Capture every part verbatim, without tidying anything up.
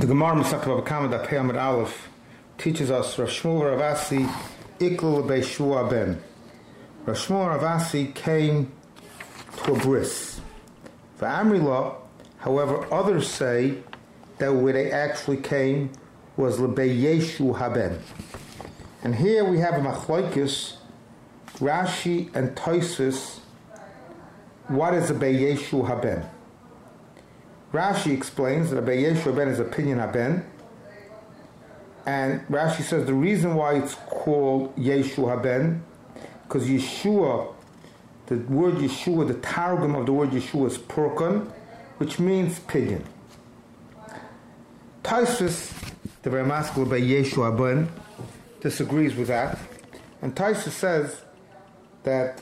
The Gemara Masechet Bava Kama Daf Pei Amud Aleph teaches us Rav Shmuel Rav Asi Iklu Beishua Ben. Rav Shmuel Rav Asi came to a bris. For Amrila, however, others say that where they actually came was Lebeyeshu Haben. And here we have a Machlokes, Rashi and Tosfos. What is a Beyeshu Haben? Rashi explains that a Beyeshu Haben is opinion Haben, and Rashi says the reason why it's called Yeshu Haben, because Yeshua, the word Yeshua, the Targum of the word Yeshua is Purkan, which means pigeon. Tosfos, the very masculine Beyeshu Haben, disagrees with that, and Tosfos says that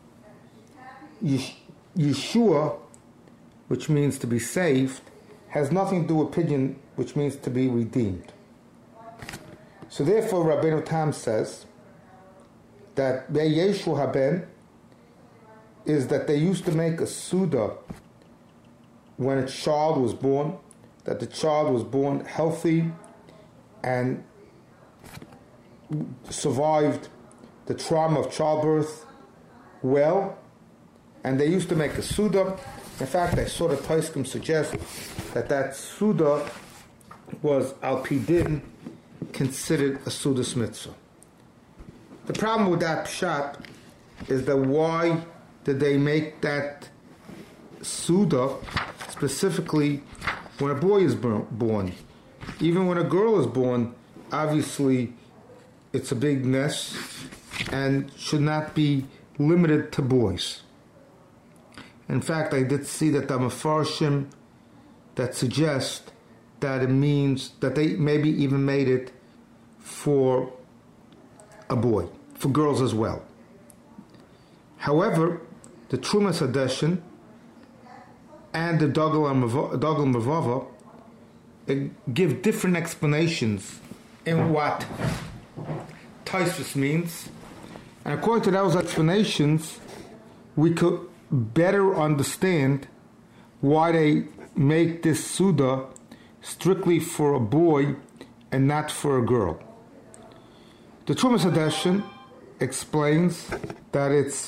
Yeshua, which means to be saved, has nothing to do with pigeon, which means to be redeemed. So therefore, Rabbeinu Tam says that Beyeshu Haben is that they used to make a Suda when a child was born, that the child was born healthy and survived the trauma of childbirth well, and they used to make a Suda. In fact, I saw the Poskim suggest that that Suda was Al Pi Din considered a Sudas Mitzvah. The problem with that Pshat is that why did they make that Suda specifically when a boy is born? Even when a girl is born, obviously it's a big mess and should not be limited to boys. In fact, I did see that the Mefarshim that suggest that it means that they maybe even made it for a boy, for girls as well. However, the Trumas Hadeshin and the Dagel Mervava give different explanations in what Tosfos means, and according to those explanations, we could better understand why they make this Suda strictly for a boy and not for a girl. The Trumas Hadeshin explains that it's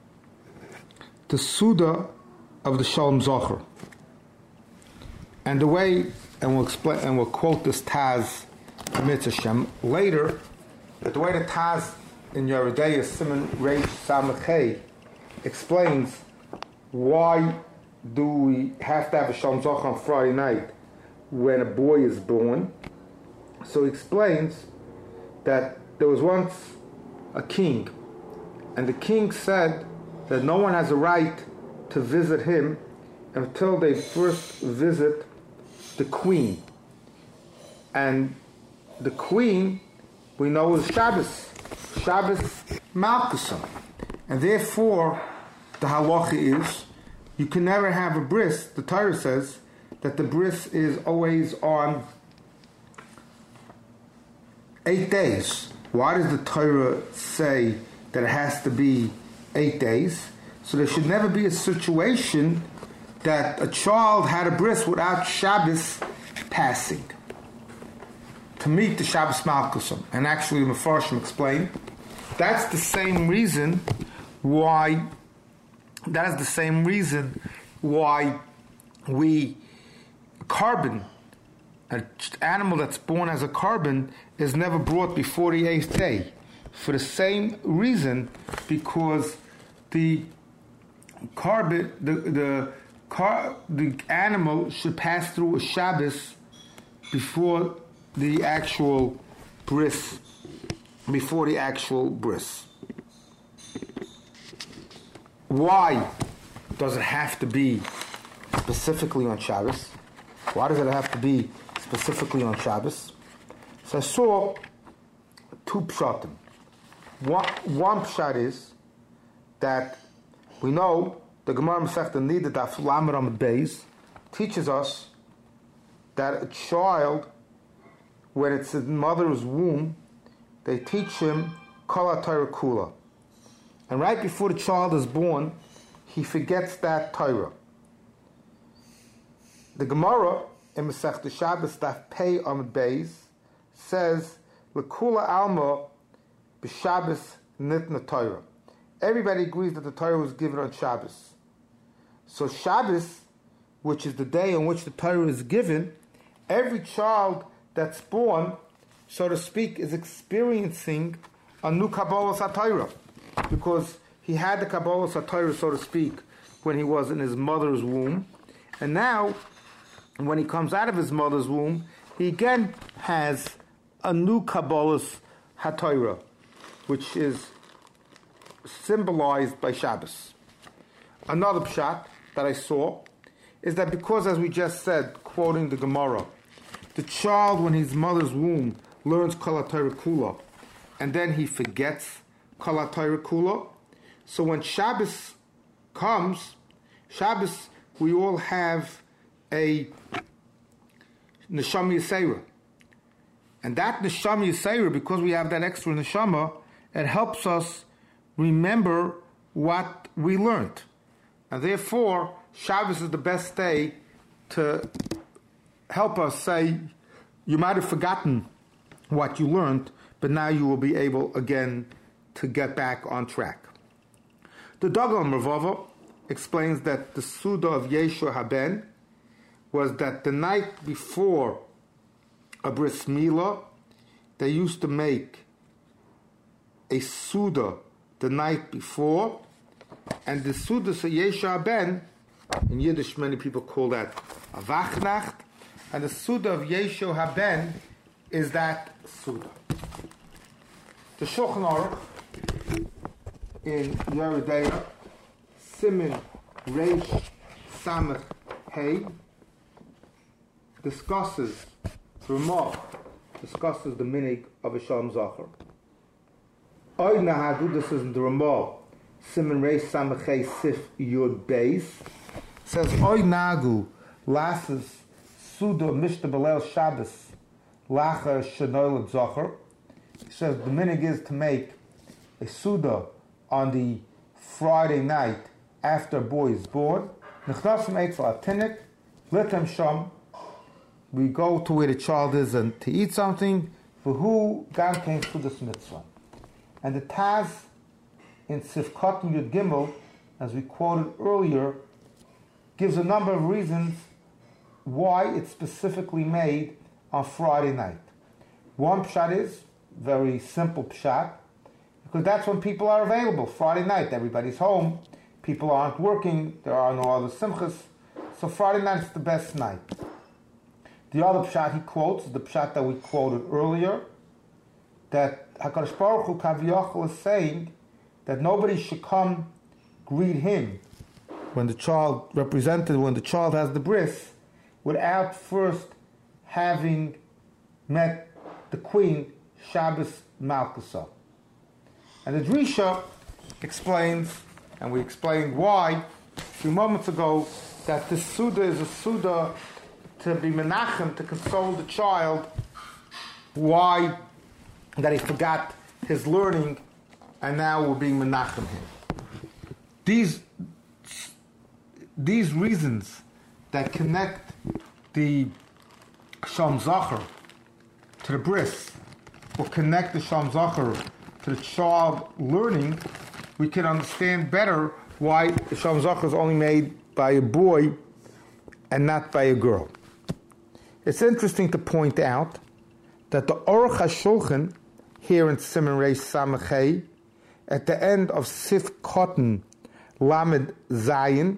the Suda of the Shalom Zocher. And the way, and we'll explain, and we'll quote this Taz Mitzvah Shem later, that the way the Taz in Yeridei Simon Reish Samachei explains why do we have to have a Shalom Zocher on Friday night when a boy is born. So he explains that there was once a king, and the king said that no one has a right to visit him until they first visit the queen. And the queen, we know, is Shabbos, Shabbos Malkusa. And therefore, the halacha is, you can never have a bris. The Torah says that the bris is always on eight days. Why does the Torah say that it has to be eight days? So there should never be a situation that a child had a bris without Shabbos passing to meet the Shabbos Malkusim. And actually, the Mefarshim explained that's the same reason why. That is the same reason why we carbon, an animal that's born as a carbon, is never brought before the eighth day. For the same reason, because the carbon, the the car, the animal should pass through a Shabbos before the actual bris, before the actual bris. Why does it have to be specifically on Shabbos? Why does it have to be specifically on Shabbos? So I saw two pshatim. One, one pshat is that we know the Gemara Masechta Nida Daf Lamed Amud Beis teaches us that a child, when it's in mother's womb, they teach him Kol HaTorah Kula. And right before the child is born, he forgets that Torah. The Gemara in Masechta Shabbos Daf Pei Amud Beis says L'kula Alma b'Shabbos Nitna Torah. Everybody agrees that the Torah was given on Shabbos. So Shabbos, which is the day on which the Torah is given, every child that's born, so to speak, is experiencing a new Kabbalah HaTorah, because he had the Kabbalah HaTorah, so to speak, when he was in his mother's womb, and now, when he comes out of his mother's womb, he again has a new Kabbalah HaTorah, which is symbolized by Shabbos. Another pshat that I saw is that because, as we just said, quoting the Gemara, the child, when his mother's womb, learns Kol HaTorah Kula, and then he forgets Kol HaTorah Kula. So when Shabbos comes, Shabbos, we all have a Neshama Yisera. And that Neshama Yisera, because we have that extra Neshama, it helps us remember what we learned. And therefore, Shabbos is the best day to help us say, you might have forgotten what you learned, but now you will be able again to get back on track. The Dagel Mervava explains that the Suda of Yeshua Haben was that the night before a bris milah, they used to make a Suda the night before, and the Suda of Yeshua Haben, in Yiddish many people call that a Wachnacht, and the Suda of Yeshua Haben is that Suda. The Shulchan Aruch in Yoreh De'ah, Simin Reish Samech Hey, discusses, Ramah discusses the minig of a Shalom Zachar. Oy Nahadu, this is in the Ramah, Simin Reish Samech Hey Sif Yud Beis, says Oy Nagu lasses Suda Mishta Belel Shabbos Lacha Shanoil Zachar. He says the minig is to make a Suda on the Friday night after a boy is born. Nechnasim Eitzel Atinik, Litem Sham. We go to where the child is and to eat something. For who God came to this mitzvah. And the Taz in Sifkat Yud Gimel, as we quoted earlier, gives a number of reasons why it's specifically made on Friday night. One pshat is, very simple pshat, because that's when people are available. Friday night, everybody's home, people aren't working, there are no other simchas, so Friday night's the best night. The other pshat he quotes is the pshat that we quoted earlier, that HaKadosh Baruch Hu Kaviyachol is saying that nobody should come greet him when the child represented, when the child has the bris, without first having met the queen, Shabbos Malkusa. And the Drisha explains, and we explained why a few moments ago, that this Suda is a Suda to be menachem, to console the child, why that he forgot his learning, and now we're being menachem him. These, these reasons that connect the Shalom Zachar to the bris, or connect the Shalom Zachar to the child learning, we can understand better why the Shalom Zachar is only made by a boy and not by a girl. It's interesting to point out that the Aruch HaShulchan here in Siman Reish Samech Hey, at the end of Sif Cotton Lamed Zayin,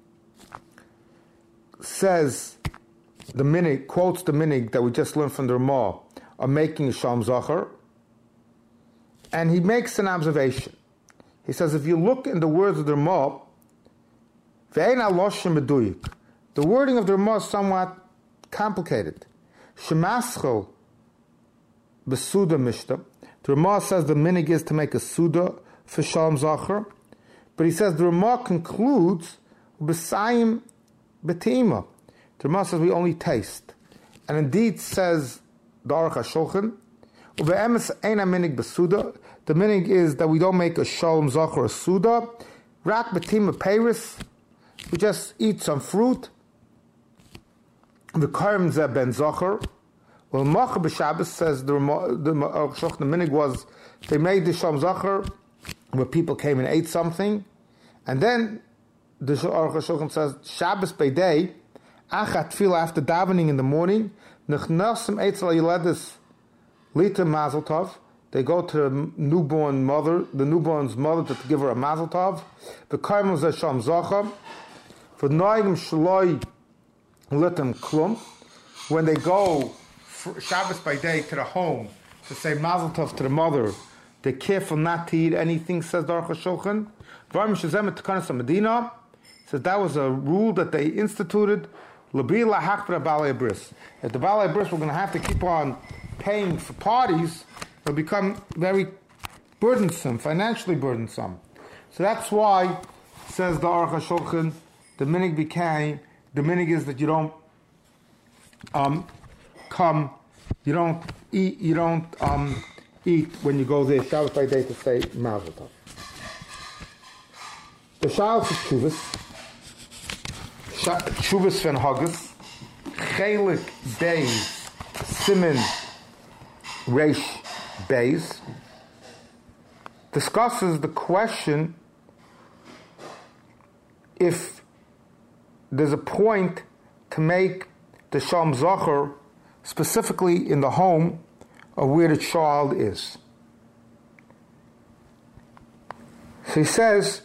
says the minig, quotes the minig that we just learned from the Ramah of making a Shalom Zachar, and he makes an observation. He says, if you look in the words of the Ramah, Ve'ein aloshim meduyik, the wording of the Ramah is somewhat complicated. Shemaschel besuda mishta. The Ramah says the minig is to make a suda for Shalom Zachar, but he says the Ramah concludes b'sayim betima. The Ramah says we only taste, and indeed says the Aruch HaShulchan, ube'emes eina minig besuda. The minig is that we don't make a Shalom Zachar a suda. Rak betima peiris. We just eat some fruit. the Karm Zeh Ben Zocher. Well, Mocha b'Shabbos says the the the, the minig was they made the Shom Zocher where people came and ate something, and then the Aruch HaShulchan says Shabbos by day, Achat Tefillah after davening in the morning, Nechnasim Eitzel Yiledis Lita Mazel Tov. They go to the newborn mother, the newborn's mother, to give her a Mazel Tov. The Karmel Zeh Shom Zocher. For Noigim Shloi Litem Klum, when they go for Shabbos by day to the home to say Mazel Tov to the mother, they're careful not to eat anything, says the Aruch HaShulchan. Varim Shezem Tekanas Medina says that was a rule that they instituted. Labi lahachbra balei bris. If the balei bris were going to have to keep on paying for parties, it'll become very burdensome, financially burdensome. So that's why, says the Aruch HaShulchan, the minig became, the minig is that you don't um, come, you don't eat, you don't um, eat when you go there Shabbos by day to say Mazel Tov. The Shabbos is Chuvas, Chuvas Fen Haggis, Chelik Beis, Simen Reish Beis, discusses the question if there's a point to make the Shom Zocher specifically in the home of where the child is. So he says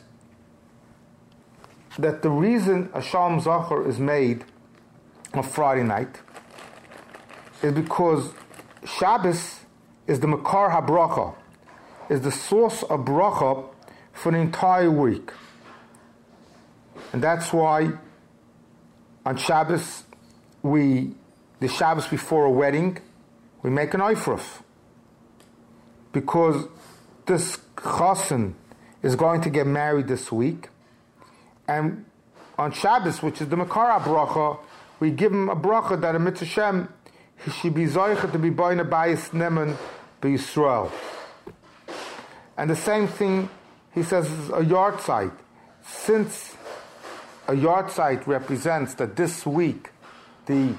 that the reason a Shom Zocher is made on Friday night is because Shabbos is the Makar HaBracha, is the source of bracha for the entire week. And that's why on Shabbos, we, the Shabbos before a wedding, we make an oifruf. Because this chassan is going to get married this week. And on Shabbos, which is the Makar HaBracha, we give him a bracha that a mitzvah Shem, he should be zoichet to be boine bayis nemen b'Yisrael. And the same thing, he says, is a yard site. Since a yard site represents that this week the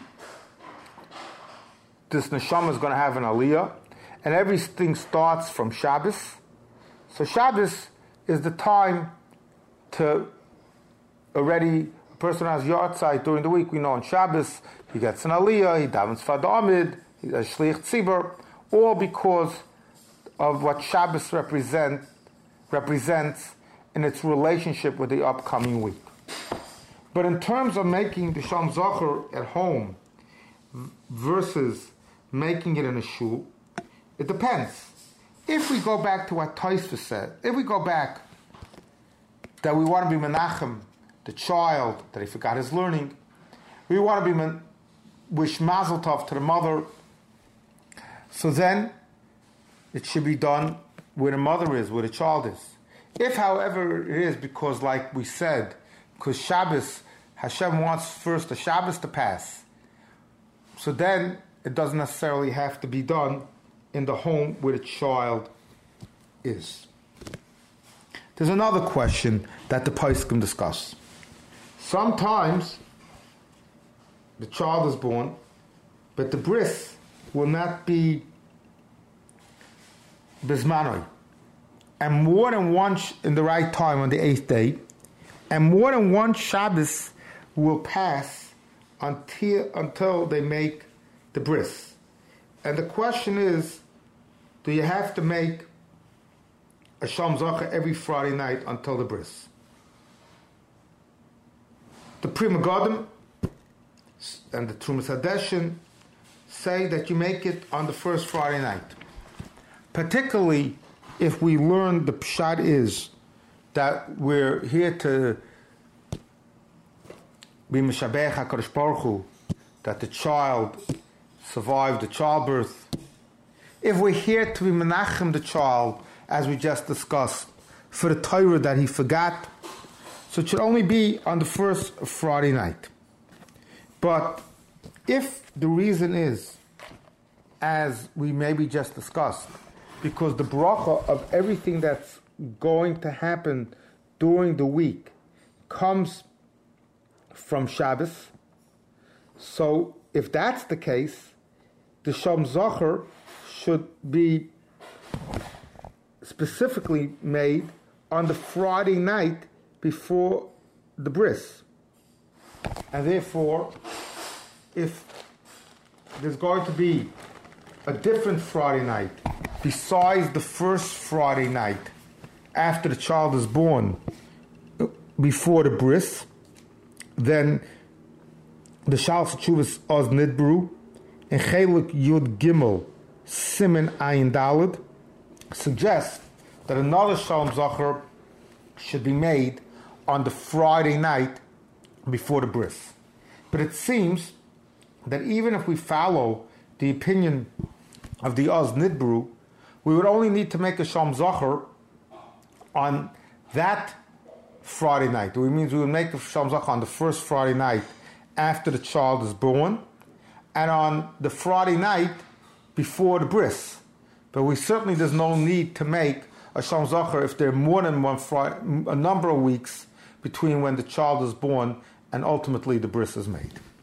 this neshama is going to have an aliyah, and everything starts from Shabbos. So Shabbos is the time to already, a person has yard site during the week. We know on Shabbos he gets an aliyah, he davens fad amid, he does shliach tzibur, all because of what Shabbos represent represents in its relationship with the upcoming week. But in terms of making the Shom Zocher at home versus making it in a shul, it depends. If we go back to what Tosfos said, if we go back that we want to be menachem, the child, that he forgot his learning, we want to be men, wish Mazel Tov to the mother, so then it should be done where the mother is, where the child is. If, however, it is because, like we said, because Shabbos, Hashem wants first the Shabbos to pass, so then it doesn't necessarily have to be done in the home where the child is. There's another question that the poskim discuss. Sometimes the child is born, but the bris will not be bismanoi, and more than one sh- in the right time on the eighth day, and more than one Shabbos will pass until until they make the bris. And the question is, do you have to make a Shom Zocher every Friday night until the bris? The Pri Megadim and the Trumas Hadeshin say that you make it on the first Friday night. Particularly if we learn the pshat is that we're here to be Meshabech HaKadosh Baruch Hu, that the child survived the childbirth. If we're here to be Menachem the child, as we just discussed, for the Torah that he forgot, so it should only be on the first Friday night. But if the reason is, as we maybe just discussed, because the bracha of everything that's going to happen during the week comes from Shabbos, So if that's the case, the Shalom Zachar should be specifically made on the Friday night before the bris. And therefore, if there's going to be a different Friday night besides the first Friday night after the child is born before the bris, then the Shal Chuvas Oz Nidbru and Chelik Yud Gimel Simen Ayin Dalid suggests that another Shalom Zachar should be made on the Friday night before the bris. But it seems that even if we follow the opinion of the Oz Nidbru, we would only need to make a Shalom Zachar on that Friday night. Which means we would make a Shalom Zachar on the first Friday night after the child is born, and on the Friday night before the bris. But we certainly, there's no need to make a Shalom Zachar if there are more than one Friday, a number of weeks between when the child is born and ultimately the bris is made.